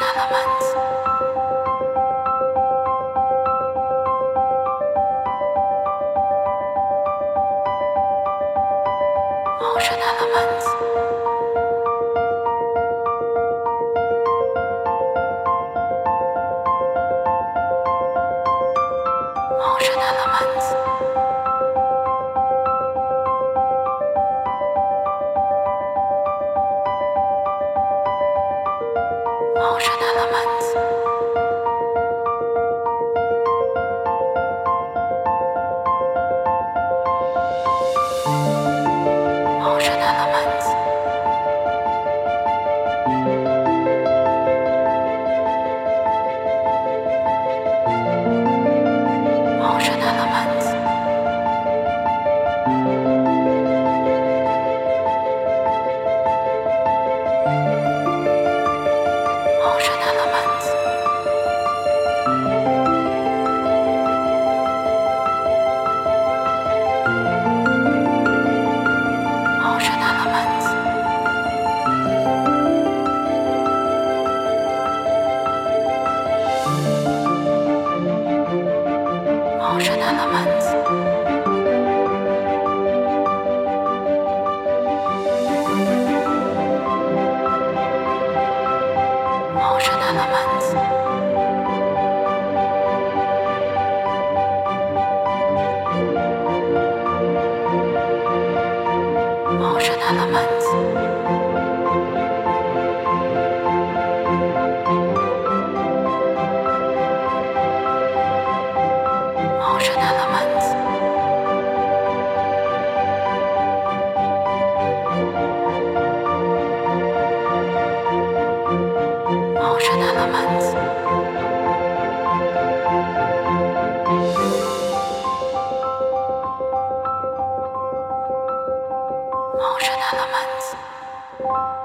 Elements. Motion elements. Motion elements. Motion elements. Motion elements. Motion elements. Motion elements. Motion elements. Motion elements. Motion elements. Motion elements. Motion elements. Motion elements. Motion elements.